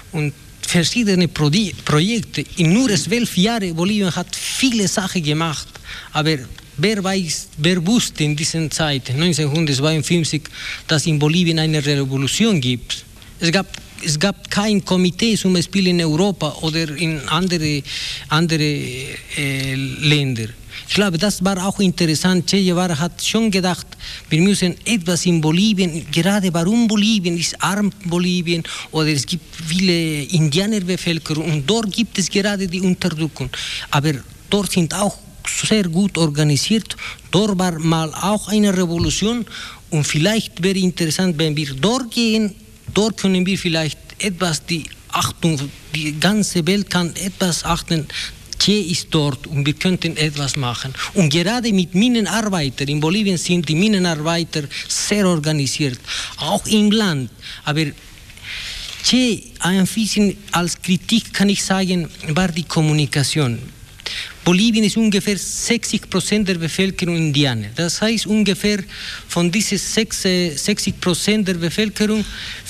und verschiedene Projekte. In nur 12 Jahren Bolivien hat viele Sachen gemacht, aber wer wusste in dieser Zeit, 1952, dass in Bolivien eine Revolution gibt? Es gab kein Komitee, zum Beispiel in Europa oder in andere Länder. Ich glaube, das war auch interessant. Che Guevara hat schon gedacht, wir müssen etwas in Bolivien, gerade warum Bolivien ist arm Bolivien oder es gibt viele Indianerbevölkerung und dort gibt es gerade die Unterdrückung. Aber dort sind auch sehr gut organisiert. Dort war mal auch eine Revolution und vielleicht wäre interessant, wenn wir dort gehen, dort können wir vielleicht etwas die ganze Welt kann etwas achten. Che ist dort und wir könnten etwas machen. Und gerade mit Minenarbeitern, in Bolivien sind die Minenarbeiter sehr organisiert, auch im Land. Aber Che, ein bisschen als Kritik kann ich sagen, war die Kommunikation. Bolivien ist ungefähr 60% der Bevölkerung Indianer. Das heißt, ungefähr von diesen 60% der Bevölkerung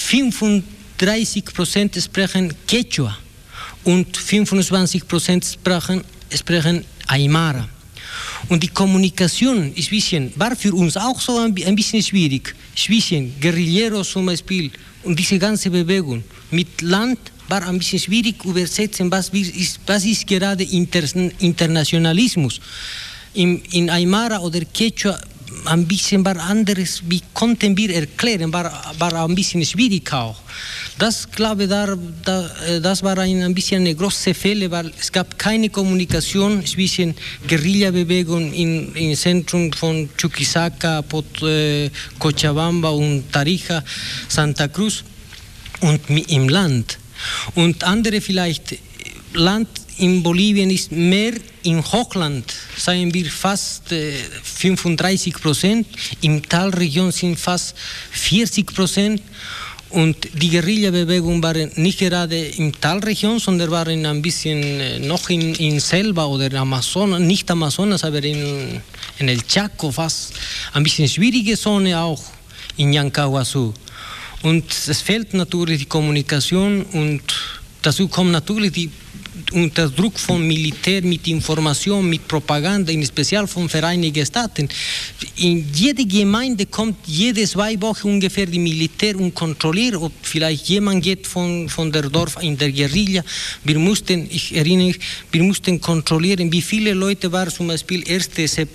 35% sprechen Quechua und 25% sprechen Aymara. Und die Kommunikation war für uns auch so ein bisschen schwierig. Zwischen Guerilleros zum Beispiel und diese ganze Bewegung mit Land war ein bisschen schwierig übersetzen, was ist gerade Internationalismus. In Aymara oder Quechua ein bisschen war anderes, wie konnten wir erklären, war ein bisschen schwierig auch. Das, glaube ich, das war ein bisschen eine große Fälle, weil es gab keine Kommunikation zwischen Guerillabewegung im Zentrum von Chuquisaca, Cochabamba und Tarija, Santa Cruz und im Land. Und andere vielleicht, Land in Bolivien ist mehr im Hochland, sagen wir fast 35%, im Talregion sind fast 40%. Und die Guerillabewegung waren nicht gerade im Talregion, sondern waren ein bisschen noch in Selva oder Amazonas, nicht Amazonas, aber in El Chaco, fast ein bisschen schwierige Zone auch in Yancahuazú. Und es fehlt natürlich die Kommunikation und dazu kommt natürlich unter Druck vom Militär mit Information, mit Propaganda, in speziell von Vereinigten Staaten. In jede Gemeinde kommt jede 2 Wochen ungefähr die Militär und kontrolliert, ob vielleicht jemand geht von der Dorf in der Guerilla. Ich erinnere mich, wir mussten kontrollieren, wie viele Leute waren, zum Beispiel 1.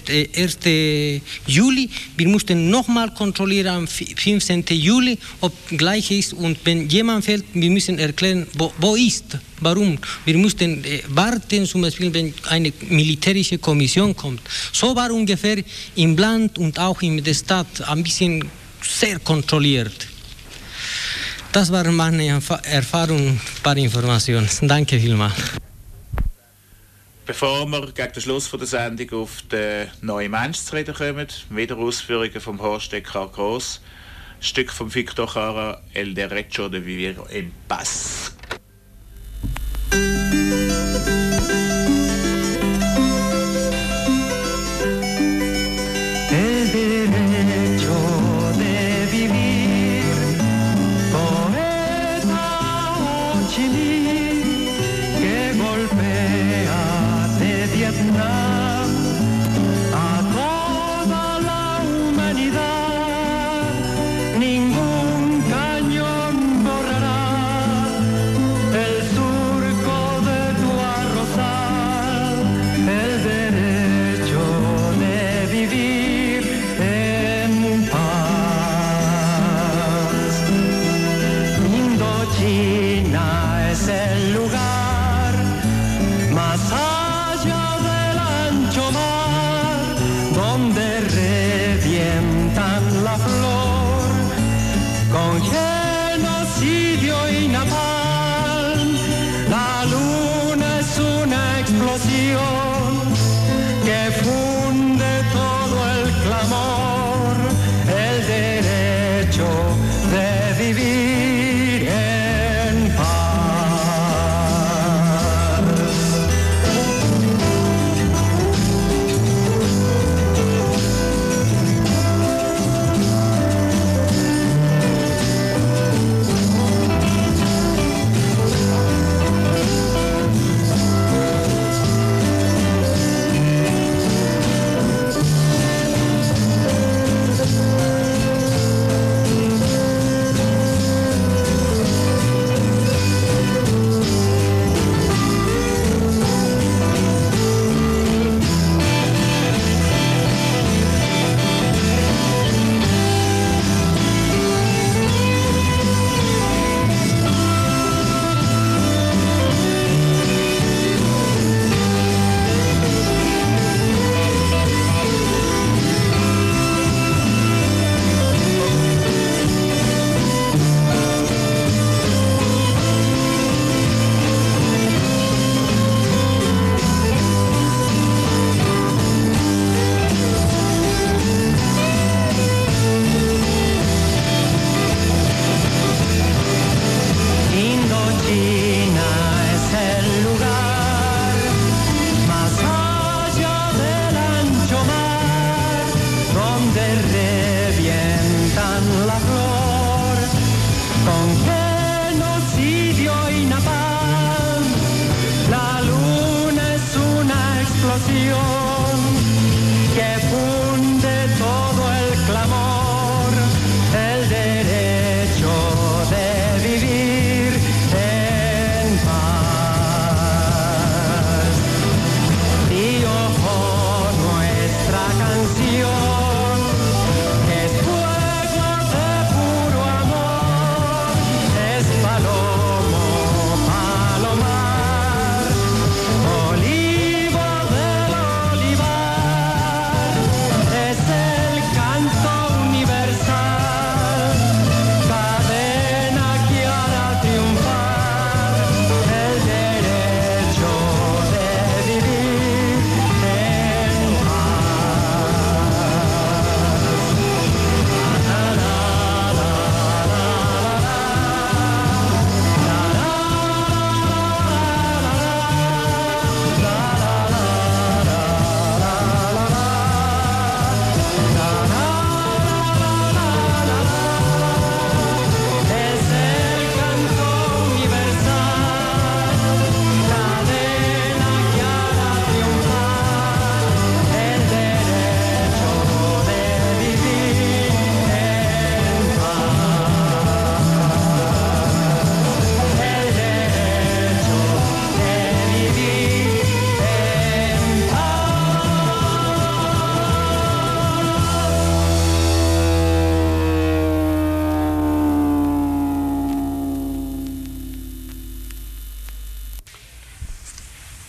Juli. Wir mussten nochmal kontrollieren am 15. Juli, ob gleich ist. Und wenn jemand fällt, wir müssen erklären, wo ist. Warum? Wir mussten warten, zum Beispiel, wenn eine militärische Kommission kommt. So war ungefähr im Land und auch in der Stadt ein bisschen sehr kontrolliert. Das war meine Erfahrung, ein paar Informationen. Danke vielmals. Bevor wir gegen den Schluss der Sendung auf den neuen Mensch zu reden kommen, wieder Ausführungen vom Horst Eckhard Gross, Stück von Victor Jara, El Derecho de Vivir en Paz.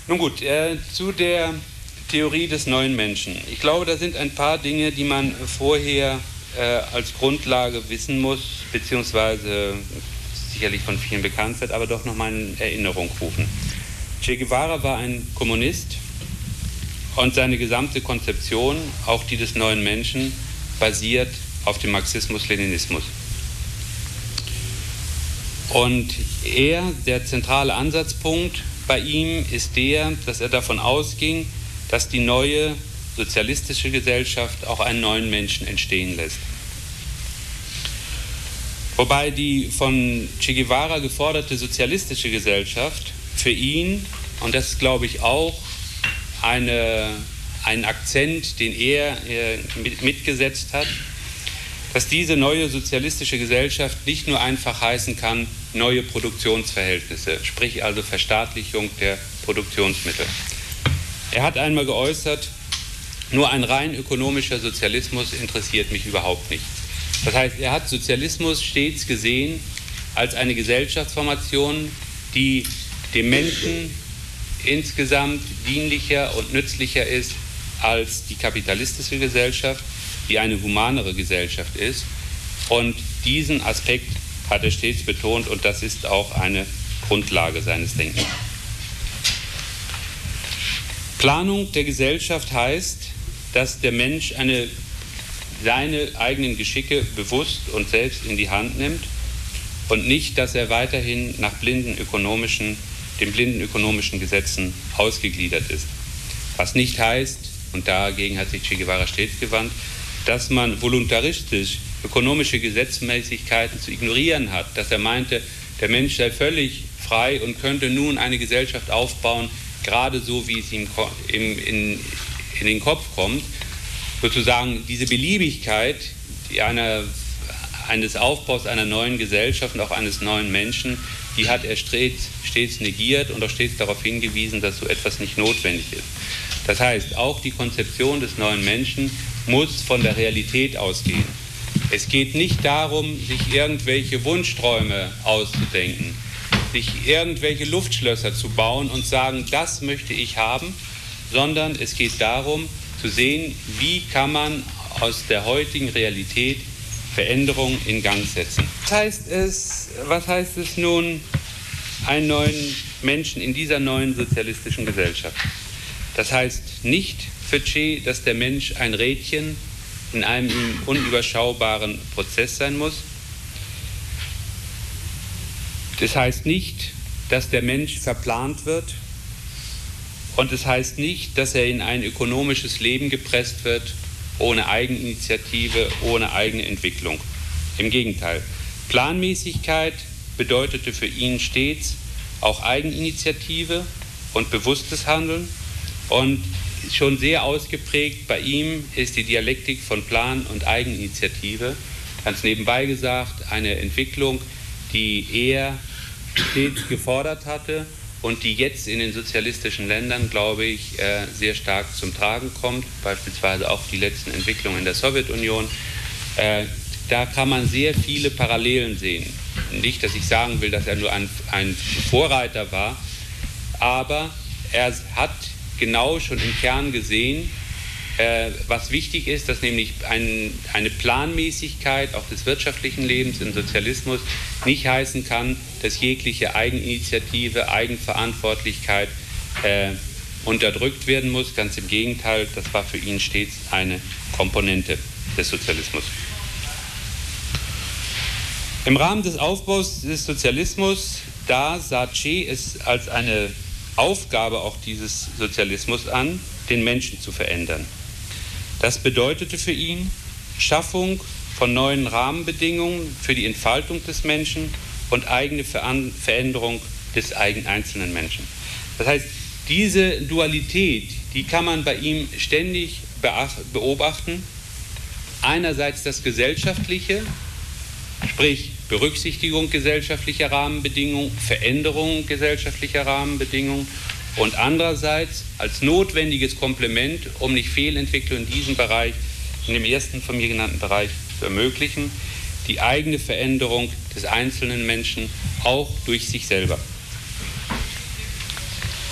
Nun gut, zu der Theorie des neuen Menschen. Ich glaube, da sind ein paar Dinge, die man vorher als Grundlage wissen muss, beziehungsweise sicherlich von vielen bekannt wird, aber doch nochmal in Erinnerung rufen. Che Guevara war ein Kommunist und seine gesamte Konzeption, auch die des neuen Menschen, basiert auf dem Marxismus-Leninismus. Und der zentrale Ansatzpunkt bei ihm ist der, dass er davon ausging, dass die neue sozialistische Gesellschaft auch einen neuen Menschen entstehen lässt. Wobei die von Che Guevara geforderte sozialistische Gesellschaft für ihn, und das ist, glaube ich, auch ein Akzent, den er mitgesetzt hat, dass diese neue sozialistische Gesellschaft nicht nur einfach heißen kann, neue Produktionsverhältnisse, sprich also Verstaatlichung der Produktionsmittel. Er hat einmal geäußert, nur ein rein ökonomischer Sozialismus interessiert mich überhaupt nicht. Das heißt, er hat Sozialismus stets gesehen als eine Gesellschaftsformation, die dem Menschen insgesamt dienlicher und nützlicher ist als die kapitalistische Gesellschaft, die eine humanere Gesellschaft ist. Und diesen Aspekt hat er stets betont und das ist auch eine Grundlage seines Denkens. Planung der Gesellschaft heißt, dass der Mensch seine eigenen Geschicke bewusst und selbst in die Hand nimmt und nicht, dass er weiterhin nach den blinden ökonomischen Gesetzen ausgegliedert ist. Was nicht heißt, und dagegen hat sich Che Guevara stets gewandt, dass man voluntaristisch ökonomische Gesetzmäßigkeiten zu ignorieren hat, dass er meinte, der Mensch sei völlig frei und könnte nun eine Gesellschaft aufbauen, gerade so, wie es ihm in den Kopf kommt. Sozusagen diese Beliebigkeit eines Aufbaus einer neuen Gesellschaft und auch eines neuen Menschen, die hat er stets negiert und auch stets darauf hingewiesen, dass so etwas nicht notwendig ist. Das heißt, auch die Konzeption des neuen Menschen muss von der Realität ausgehen. Es geht nicht darum, sich irgendwelche Wunschträume auszudenken, sich irgendwelche Luftschlösser zu bauen und sagen, das möchte ich haben, sondern es geht darum, zu sehen, wie kann man aus der heutigen Realität Veränderungen in Gang setzen. Was heißt es nun, einen neuen Menschen in dieser neuen sozialistischen Gesellschaft? Das heißt nicht für Che, dass der Mensch ein Rädchen in einem ihm unüberschaubaren Prozess sein muss. Das heißt nicht, dass der Mensch verplant wird. Und es heißt nicht, dass er in ein ökonomisches Leben gepresst wird, ohne Eigeninitiative, ohne eigene Entwicklung. Im Gegenteil. Planmäßigkeit bedeutete für ihn stets auch Eigeninitiative und bewusstes Handeln. Und schon sehr ausgeprägt bei ihm ist die Dialektik von Plan und Eigeninitiative. Ganz nebenbei gesagt, eine Entwicklung, die er stets gefordert hatte und die jetzt in den sozialistischen Ländern, glaube ich, sehr stark zum Tragen kommt, beispielsweise auch die letzten Entwicklungen in der Sowjetunion. Da kann man sehr viele Parallelen sehen. Nicht, dass ich sagen will, dass er nur ein Vorreiter war, aber er hat genau schon im Kern gesehen, was wichtig ist, dass nämlich eine Planmäßigkeit auch des wirtschaftlichen Lebens im Sozialismus nicht heißen kann, dass jegliche Eigeninitiative, Eigenverantwortlichkeit unterdrückt werden muss. Ganz im Gegenteil, das war für ihn stets eine Komponente des Sozialismus. Im Rahmen des Aufbaus des Sozialismus, da sah Che es als eine Aufgabe auch dieses Sozialismus an, den Menschen zu verändern. Das bedeutete für ihn Schaffung von neuen Rahmenbedingungen für die Entfaltung des Menschen und eigene Veränderung des einzelnen Menschen. Das heißt, diese Dualität, die kann man bei ihm ständig beobachten. Einerseits das Gesellschaftliche, sprich Berücksichtigung gesellschaftlicher Rahmenbedingungen, Veränderung gesellschaftlicher Rahmenbedingungen und andererseits als notwendiges Komplement, um nicht Fehlentwicklung in diesem Bereich, in dem ersten von mir genannten Bereich zu ermöglichen, die eigene Veränderung des einzelnen Menschen auch durch sich selber.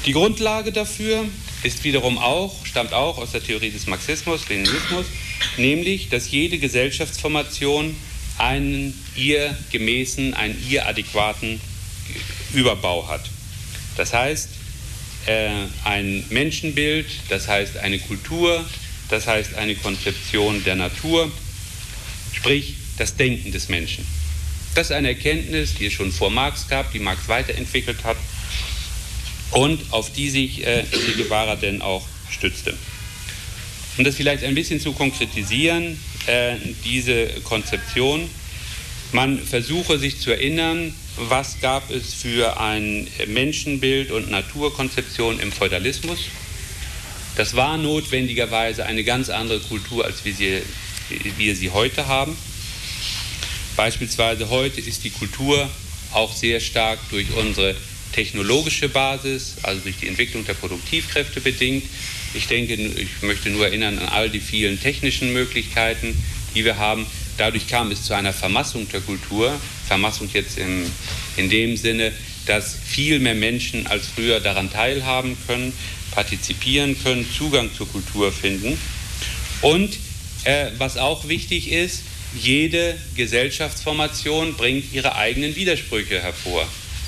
Die Grundlage dafür stammt auch aus der Theorie des Marxismus, Leninismus, nämlich, dass jede Gesellschaftsformation einen ihr gemäßen, einen ihr adäquaten Überbau hat. Das heißt, ein Menschenbild, das heißt eine Kultur, das heißt eine Konzeption der Natur, sprich das Denken des Menschen. Das ist eine Erkenntnis, die es schon vor Marx gab, die Marx weiterentwickelt hat und auf die sich Che Guevara denn auch stützte. Um das vielleicht ein bisschen zu konkretisieren, diese Konzeption, man versuche sich zu erinnern, was gab es für ein Menschenbild und Naturkonzeption im Feudalismus. Das war notwendigerweise eine ganz andere Kultur, als wir sie heute haben. Beispielsweise heute ist die Kultur auch sehr stark durch unsere technologische Basis, also durch die Entwicklung der Produktivkräfte bedingt. Ich möchte nur erinnern an all die vielen technischen Möglichkeiten, die wir haben. Dadurch kam es zu einer Vermassung der Kultur. Vermassung jetzt in dem Sinne, dass viel mehr Menschen als früher daran teilhaben können, partizipieren können, Zugang zur Kultur finden. Und was auch wichtig ist, jede Gesellschaftsformation bringt ihre eigenen Widersprüche hervor.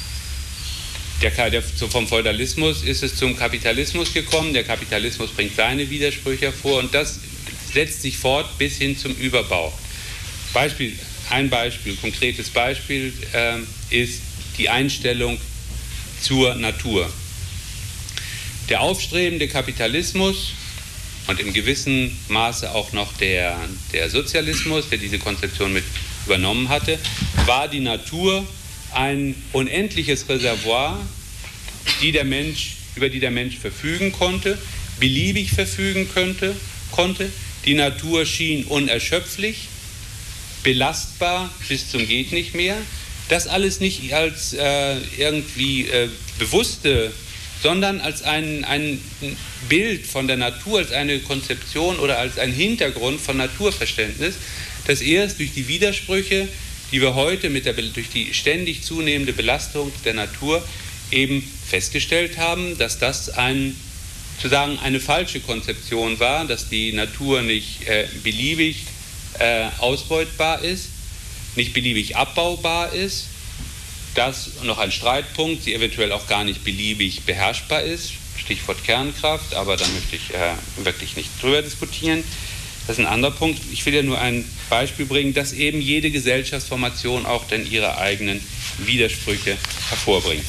Vom Feudalismus ist es zum Kapitalismus gekommen, der Kapitalismus bringt seine Widersprüche hervor und das setzt sich fort bis hin zum Überbau. Ein konkretes Beispiel ist die Einstellung zur Natur. Der aufstrebende Kapitalismus und im gewissen Maße auch noch der Sozialismus, der diese Konzeption mit übernommen hatte, war die Natur ein unendliches Reservoir, über die der Mensch verfügen konnte, beliebig verfügen konnte. Die Natur schien unerschöpflich, belastbar bis zum geht nicht mehr. Das alles nicht als irgendwie bewusste, sondern als ein Bild von der Natur, als eine Konzeption oder als ein Hintergrund von Naturverständnis, das erst durch die Widersprüche, die wir heute durch die ständig zunehmende Belastung der Natur eben festgestellt haben, dass das eine falsche Konzeption war, dass die Natur nicht beliebig ausbeutbar ist, nicht beliebig abbaubar ist, dass noch ein Streitpunkt, sie eventuell auch gar nicht beliebig beherrschbar ist, Stichwort Kernkraft, aber da möchte ich wirklich nicht drüber diskutieren. Das ist ein anderer Punkt. Ich will ja nur ein Beispiel bringen, dass eben jede Gesellschaftsformation auch dann ihre eigenen Widersprüche hervorbringt.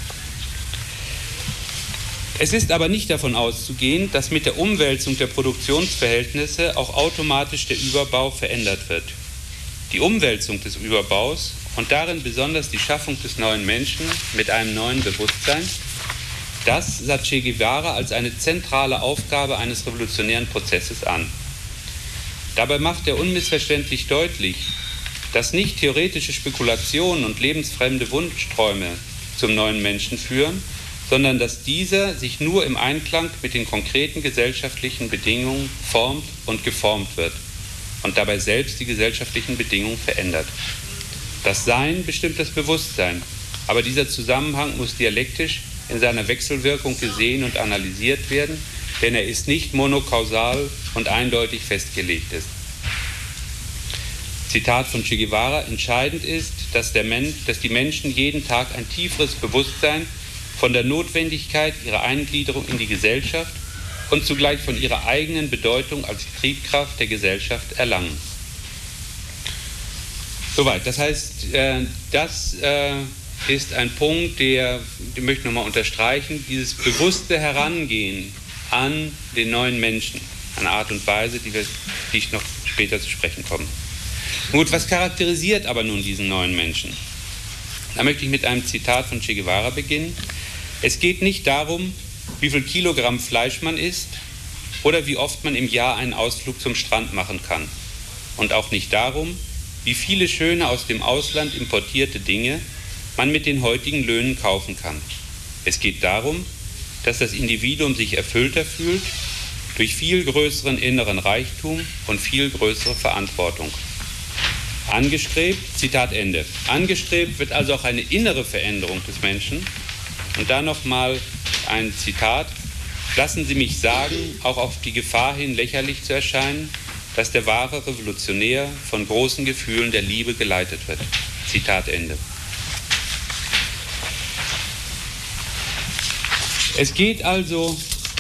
Es ist aber nicht davon auszugehen, dass mit der Umwälzung der Produktionsverhältnisse auch automatisch der Überbau verändert wird. Die Umwälzung des Überbaus und darin besonders die Schaffung des neuen Menschen mit einem neuen Bewusstsein, das sah Che Guevara als eine zentrale Aufgabe eines revolutionären Prozesses an. Dabei macht er unmissverständlich deutlich, dass nicht theoretische Spekulationen und lebensfremde Wunschträume zum neuen Menschen führen, sondern dass dieser sich nur im Einklang mit den konkreten gesellschaftlichen Bedingungen formt und geformt wird und dabei selbst die gesellschaftlichen Bedingungen verändert. Das Sein bestimmt das Bewusstsein, aber dieser Zusammenhang muss dialektisch in seiner Wechselwirkung gesehen und analysiert werden, denn er ist nicht monokausal und eindeutig festgelegt ist. Zitat von Che Guevara: Entscheidend ist, dass die Menschen jeden Tag ein tieferes Bewusstsein von der Notwendigkeit ihrer Eingliederung in die Gesellschaft und zugleich von ihrer eigenen Bedeutung als Triebkraft der Gesellschaft erlangen. Soweit. Das heißt, das ist ein Punkt, den möchte ich nochmal unterstreichen, dieses bewusste Herangehen an den neuen Menschen, eine Art und Weise, die ich noch später zu sprechen komme. Gut, was charakterisiert aber nun diesen neuen Menschen? Da möchte ich mit einem Zitat von Che Guevara beginnen. Es geht nicht darum, wie viel Kilogramm Fleisch man isst oder wie oft man im Jahr einen Ausflug zum Strand machen kann. Und auch nicht darum, wie viele schöne aus dem Ausland importierte Dinge man mit den heutigen Löhnen kaufen kann. Es geht darum, dass das Individuum sich erfüllter fühlt durch viel größeren inneren Reichtum und viel größere Verantwortung. Angestrebt, Zitat Ende, angestrebt wird also auch eine innere Veränderung des Menschen. Und da nochmal ein Zitat: Lassen Sie mich sagen, auch auf die Gefahr hin lächerlich zu erscheinen, dass der wahre Revolutionär von großen Gefühlen der Liebe geleitet wird. Zitat Ende. Es geht also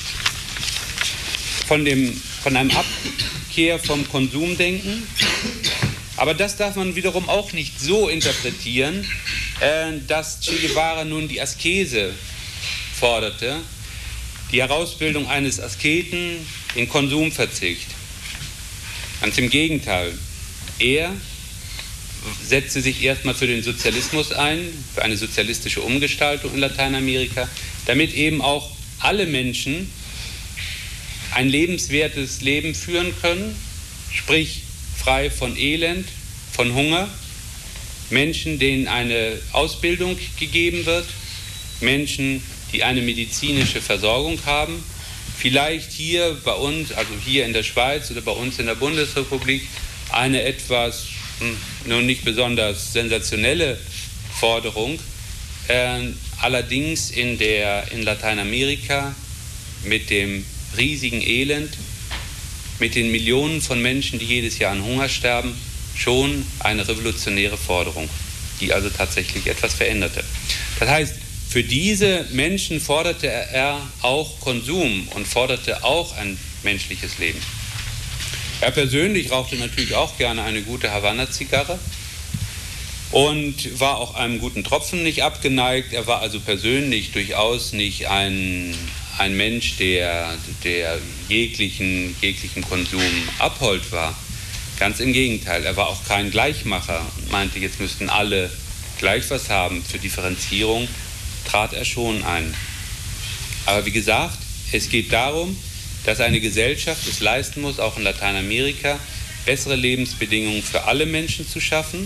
von einem Abkehr vom Konsumdenken, aber das darf man wiederum auch nicht so interpretieren, dass Che Guevara nun die Askese forderte, die Herausbildung eines Asketen, den Konsumverzicht. Ganz im Gegenteil, er setzte sich erstmal für den Sozialismus ein, für eine sozialistische Umgestaltung in Lateinamerika, damit eben auch alle Menschen ein lebenswertes Leben führen können, sprich frei von Elend, von Hunger, Menschen, denen eine Ausbildung gegeben wird, Menschen, die eine medizinische Versorgung haben, vielleicht hier bei uns, also hier in der Schweiz oder bei uns in der Bundesrepublik, eine etwas, nun nicht besonders sensationelle Forderung, allerdings in Lateinamerika mit dem riesigen Elend, mit den Millionen von Menschen, die jedes Jahr an Hunger sterben, schon eine revolutionäre Forderung, die also tatsächlich etwas veränderte. Das heißt, für diese Menschen forderte er auch Konsum und forderte auch ein menschliches Leben. Er persönlich rauchte natürlich auch gerne eine gute Havanna-Zigarre und war auch einem guten Tropfen nicht abgeneigt. Er war also persönlich durchaus nicht ein Mensch, der jeglichen Konsum abhold war. Ganz im Gegenteil, er war auch kein Gleichmacher und meinte, jetzt müssten alle gleich was haben. Für Differenzierung trat er schon ein. Aber wie gesagt, es geht darum, dass eine Gesellschaft es leisten muss, auch in Lateinamerika, bessere Lebensbedingungen für alle Menschen zu schaffen.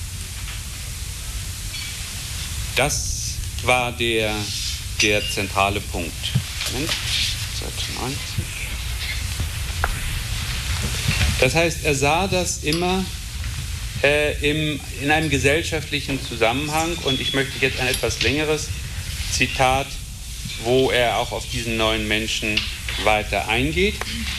Das war der zentrale Punkt. Seite 90. Das heißt, er sah das immer in einem gesellschaftlichen Zusammenhang, und ich möchte jetzt ein etwas längeres Zitat, wo er auch auf diesen neuen Menschen weiter eingeht,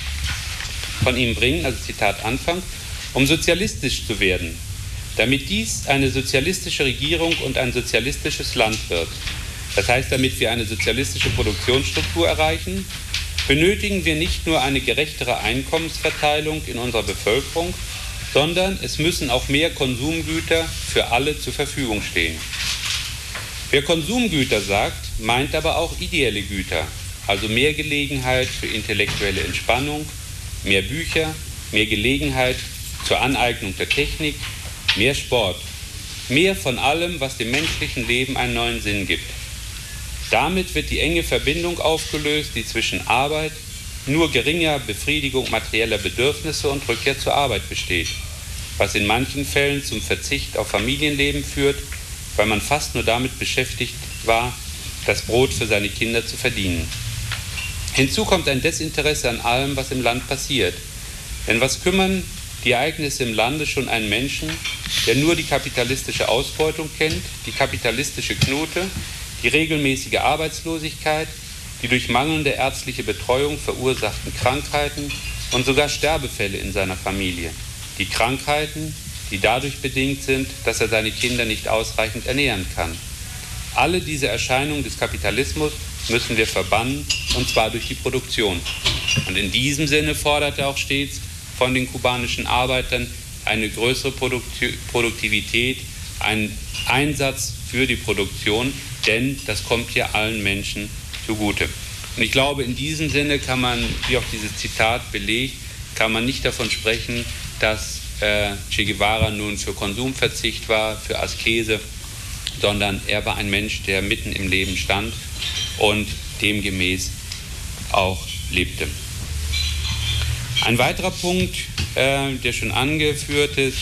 von ihm bringen, also Zitat Anfang: Um sozialistisch zu werden, damit dies eine sozialistische Regierung und ein sozialistisches Land wird, das heißt, damit wir eine sozialistische Produktionsstruktur erreichen, benötigen wir nicht nur eine gerechtere Einkommensverteilung in unserer Bevölkerung, sondern es müssen auch mehr Konsumgüter für alle zur Verfügung stehen. Wer Konsumgüter sagt, meint aber auch ideelle Güter, also mehr Gelegenheit für intellektuelle Entspannung, mehr Bücher, mehr Gelegenheit zur Aneignung der Technik, mehr Sport, mehr von allem, was dem menschlichen Leben einen neuen Sinn gibt. Damit wird die enge Verbindung aufgelöst, die zwischen Arbeit, nur geringer Befriedigung materieller Bedürfnisse und Rückkehr zur Arbeit besteht, was in manchen Fällen zum Verzicht auf Familienleben führt, weil man fast nur damit beschäftigt war, das Brot für seine Kinder zu verdienen. Hinzu kommt ein Desinteresse an allem, was im Land passiert. Denn was kümmern die Ereignisse im Lande schon einen Menschen, der nur die kapitalistische Ausbeutung kennt, die kapitalistische Knute, die regelmäßige Arbeitslosigkeit, die durch mangelnde ärztliche Betreuung verursachten Krankheiten und sogar Sterbefälle in seiner Familie. Die Krankheiten, die dadurch bedingt sind, dass er seine Kinder nicht ausreichend ernähren kann. Alle diese Erscheinungen des Kapitalismus müssen wir verbannen, und zwar durch die Produktion. Und in diesem Sinne fordert er auch stets von den kubanischen Arbeitern eine größere Produktivität, einen Einsatz für die Produktion, denn das kommt ja allen Menschen zugute. Und ich glaube, in diesem Sinne kann man, wie auch dieses Zitat belegt, kann man nicht davon sprechen, dass Che Guevara nun für Konsumverzicht war, für Askese, sondern er war ein Mensch, der mitten im Leben stand und demgemäß auch lebte. Ein weiterer Punkt, der schon angeführt ist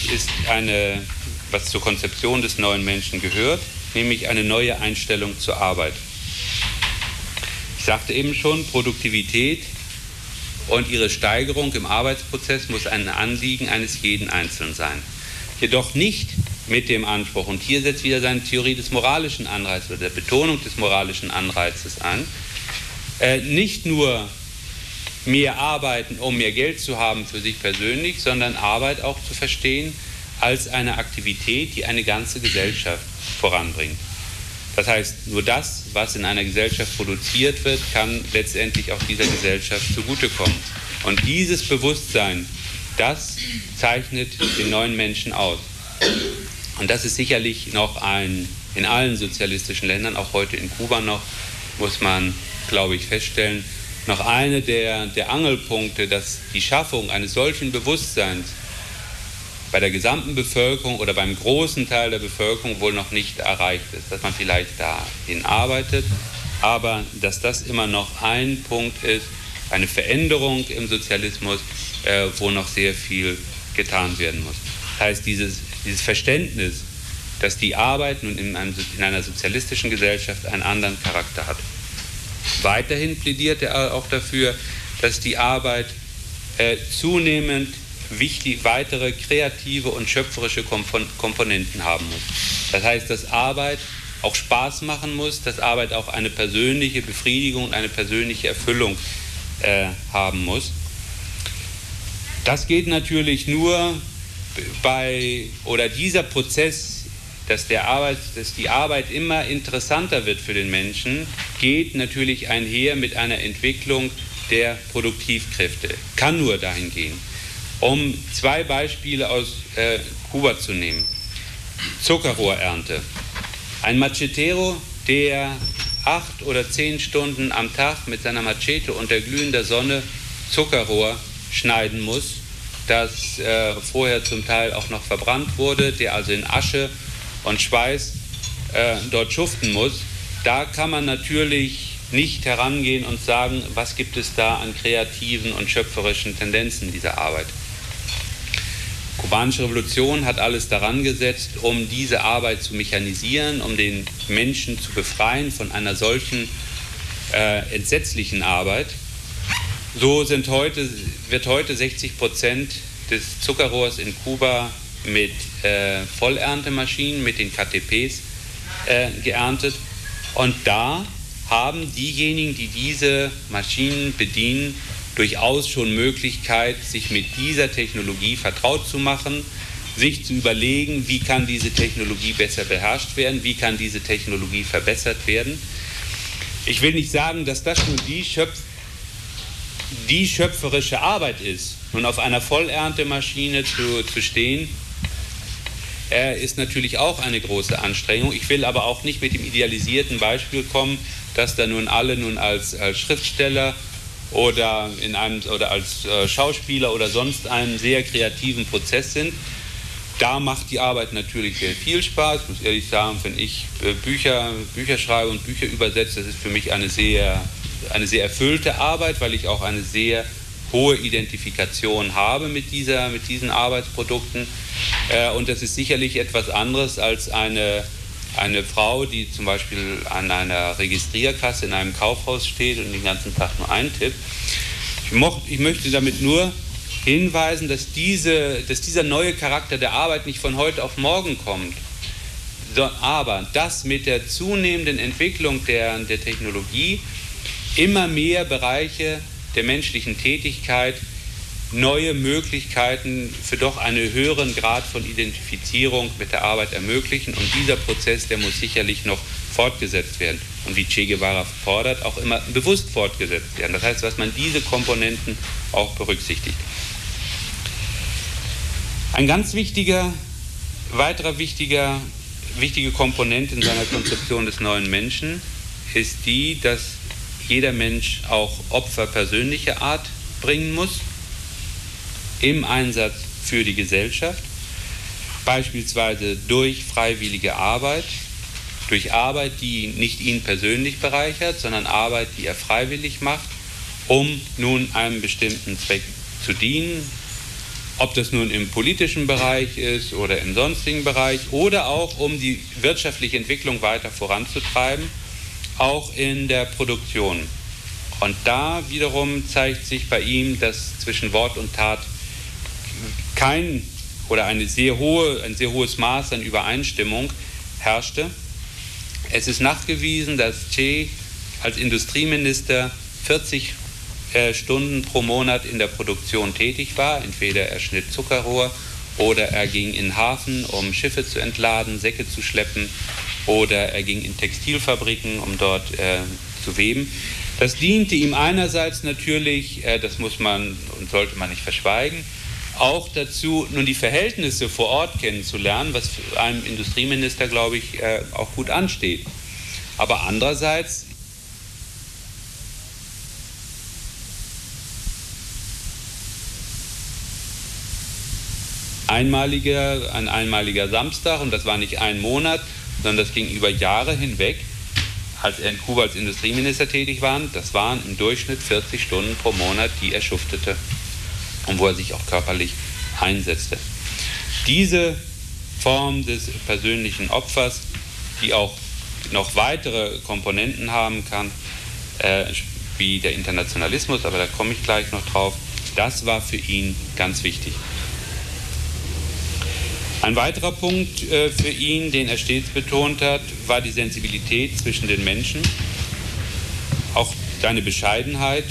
was zur Konzeption des neuen Menschen gehört, nämlich eine neue Einstellung zur Arbeit. Ich sagte eben schon, Produktivität und ihre Steigerung im Arbeitsprozess muss ein Anliegen eines jeden Einzelnen sein. Jedoch nicht mit dem Anspruch, und hier setzt wieder seine Theorie des moralischen Anreizes oder der Betonung des moralischen Anreizes an, nicht nur mehr arbeiten, um mehr Geld zu haben für sich persönlich, sondern Arbeit auch zu verstehen als eine Aktivität, die eine ganze Gesellschaft voranbringt. Das heißt, nur das, was in einer Gesellschaft produziert wird, kann letztendlich auch dieser Gesellschaft zugutekommen. Und dieses Bewusstsein, das zeichnet den neuen Menschen aus. Und das ist sicherlich noch in allen sozialistischen Ländern, auch heute in Kuba noch, muss man, glaube ich, feststellen, noch eine der Angelpunkte, dass die Schaffung eines solchen Bewusstseins bei der gesamten Bevölkerung oder beim großen Teil der Bevölkerung wohl noch nicht erreicht ist, dass man vielleicht dahin arbeitet, aber dass das immer noch ein Punkt ist, eine Veränderung im Sozialismus, wo noch sehr viel getan werden muss. Das heißt, dieses Verständnis, dass die Arbeit nun in einer sozialistischen Gesellschaft einen anderen Charakter hat. Weiterhin plädiert er auch dafür, dass die Arbeit zunehmend weitere kreative und schöpferische Komponenten haben muss. Das heißt, dass Arbeit auch Spaß machen muss, dass Arbeit auch eine persönliche Befriedigung und eine persönliche Erfüllung haben muss. Das geht natürlich nur dieser Prozess, dass die Arbeit immer interessanter wird für den Menschen, geht natürlich einher mit einer Entwicklung der Produktivkräfte. Kann nur dahin gehen. Um 2 Beispiele aus Kuba zu nehmen. Zuckerrohrernte. Ein Machetero, der 8 oder 10 Stunden am Tag mit seiner Machete unter glühender Sonne Zuckerrohr schneiden muss, das vorher zum Teil auch noch verbrannt wurde, der also in Asche und Schweiß dort schuften muss, da kann man natürlich nicht herangehen und sagen, was gibt es da an kreativen und schöpferischen Tendenzen dieser Arbeit. Die kubanische Revolution hat alles daran gesetzt, um diese Arbeit zu mechanisieren, um den Menschen zu befreien von einer solchen entsetzlichen Arbeit. So wird heute 60% des Zuckerrohrs in Kuba mit Vollerntemaschinen, mit den KTPs geerntet. Und da haben diejenigen, die diese Maschinen bedienen, durchaus schon Möglichkeit, sich mit dieser Technologie vertraut zu machen, sich zu überlegen, wie kann diese Technologie besser beherrscht werden, wie kann diese Technologie verbessert werden. Ich will nicht sagen, dass das nur die schöpferische Arbeit ist. Nun auf einer Vollerntemaschine zu stehen, ist natürlich auch eine große Anstrengung. Ich will aber auch nicht mit dem idealisierten Beispiel kommen, dass da nun alle als Schriftsteller oder als Schauspieler oder sonst einen sehr kreativen Prozess sind. Da macht die Arbeit natürlich sehr viel Spaß. Ich muss ehrlich sagen, wenn ich Bücher schreibe und Bücher übersetze, das ist für mich eine sehr erfüllte Arbeit, weil ich auch eine sehr hohe Identifikation habe mit diesen Arbeitsprodukten. Und das ist sicherlich etwas anderes als eine Frau, die zum Beispiel an einer Registrierkasse in einem Kaufhaus steht und den ganzen Tag nur eintippt. Ich möchte damit nur hinweisen, dass dieser neue Charakter der Arbeit nicht von heute auf morgen kommt, aber dass mit der zunehmenden Entwicklung der Technologie immer mehr Bereiche der menschlichen Tätigkeit neue Möglichkeiten für doch einen höheren Grad von Identifizierung mit der Arbeit ermöglichen. Und dieser Prozess, der muss sicherlich noch fortgesetzt werden. Und wie Che Guevara fordert, auch immer bewusst fortgesetzt werden. Das heißt, dass man diese Komponenten auch berücksichtigt. Ein ganz wichtige Komponente in seiner Konzeption des neuen Menschen ist die, dass jeder Mensch auch Opfer persönlicher Art bringen muss, im Einsatz für die Gesellschaft, beispielsweise durch freiwillige Arbeit, durch Arbeit, die nicht ihn persönlich bereichert, sondern Arbeit, die er freiwillig macht, um nun einem bestimmten Zweck zu dienen, ob das nun im politischen Bereich ist oder im sonstigen Bereich oder auch um die wirtschaftliche Entwicklung weiter voranzutreiben, auch in der Produktion. Und da wiederum zeigt sich bei ihm, dass zwischen Wort und Tat ein sehr hohes Maß an Übereinstimmung herrschte. Es ist nachgewiesen, dass Che als Industrieminister 40 Stunden pro Monat in der Produktion tätig war. Entweder er schnitt Zuckerrohr oder er ging in den Hafen, um Schiffe zu entladen, Säcke zu schleppen, oder er ging in Textilfabriken, um dort zu weben. Das diente ihm einerseits natürlich, das muss man und sollte man nicht verschweigen, auch dazu, nun die Verhältnisse vor Ort kennenzulernen, was einem Industrieminister, glaube ich, auch gut ansteht. Aber andererseits ein einmaliger Samstag, und das war nicht ein Monat, sondern das ging über Jahre hinweg, als er in Kuba als Industrieminister tätig war. Das waren im Durchschnitt 40 Stunden pro Monat, die er schuftete und wo er sich auch körperlich einsetzte. Diese Form des persönlichen Opfers, die auch noch weitere Komponenten haben kann, wie der Internationalismus, aber da komme ich gleich noch drauf, das war für ihn ganz wichtig. Ein weiterer Punkt für ihn, den er stets betont hat, war die Sensibilität zwischen den Menschen, auch seine Bescheidenheit.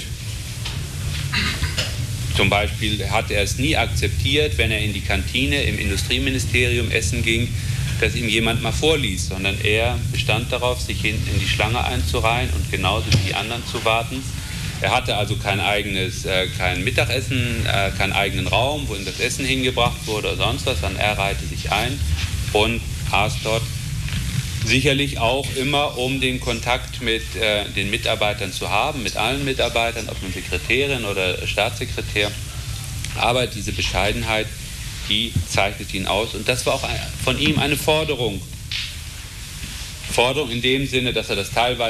Zum Beispiel hat er es nie akzeptiert, wenn er in die Kantine im Industrieministerium essen ging, dass ihm jemand mal vorliest, sondern er bestand darauf, sich hinten in die Schlange einzureihen und genauso wie die anderen zu warten. Er hatte also kein Mittagessen, keinen eigenen Raum, wo ihm das Essen hingebracht wurde oder sonst was, sondern er reihte sich ein und aß dort. Sicherlich auch immer, um den Kontakt mit den Mitarbeitern zu haben, mit allen Mitarbeitern, ob nun Sekretärin oder Staatssekretär. Aber diese Bescheidenheit, die zeichnet ihn aus. Und das war auch von ihm eine Forderung. Forderung in dem Sinne, dass er das teilweise